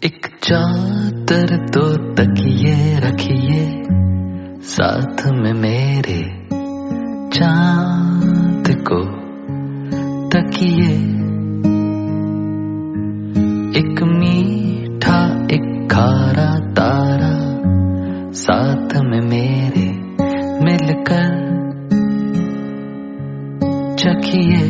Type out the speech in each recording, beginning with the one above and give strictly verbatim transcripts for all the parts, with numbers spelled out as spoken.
एक चादर तो तकिए रखिए साथ में मेरे, चांद को तकिए। एक मीठा एक खारा तारा साथ में मेरे मिलकर चखिए।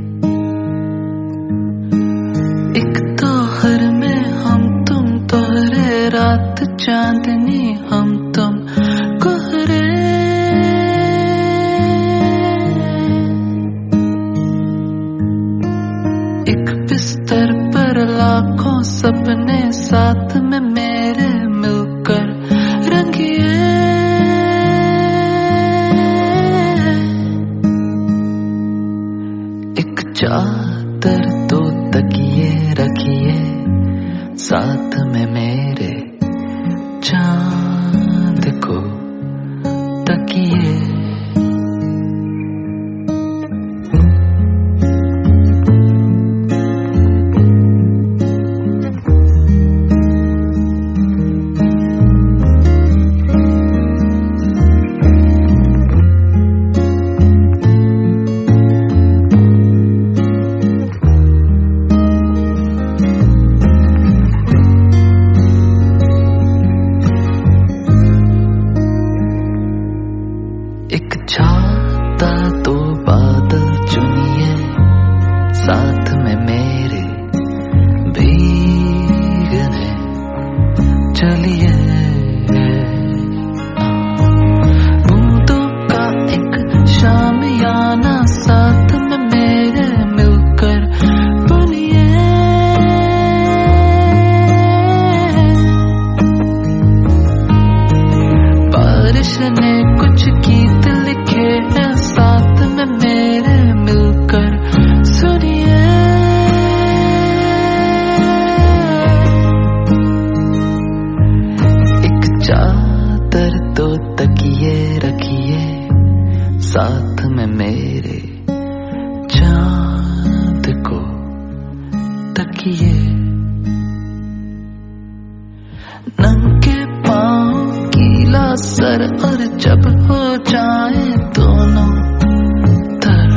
एक तोहर में हम तुम तोहरे, रात चांदनी हम तुम कोहरे। एक बिस्तर पर लाखों सपने साथ में मेरे मिलकर रंगिए। एक चादर तो तकिए रखिए साथ में मेरे, चांद को तकिए। एक छाता तो बादल चुनिए साथ में मेरे, भीगने चलिए। बूंदों का एक शामियाना साथ में मेरे मिलकर बनिए। बारिश ने कुछ गीत लिखे हैं साथ में मेरे मिलकर सुनिए। एक चादर तो तकिए रखिए साथ में मेरे, चांद को तकिए। नंगे पाँव गीला सर और जब हो जाए दोनों तर,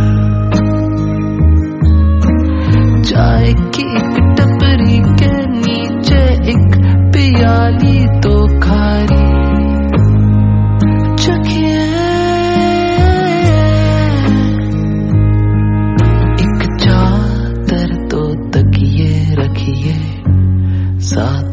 चाय की एक टपरी के नीचे एक पियाली तो खारी चखिए। एक चादर तो तकिए रखिए साथ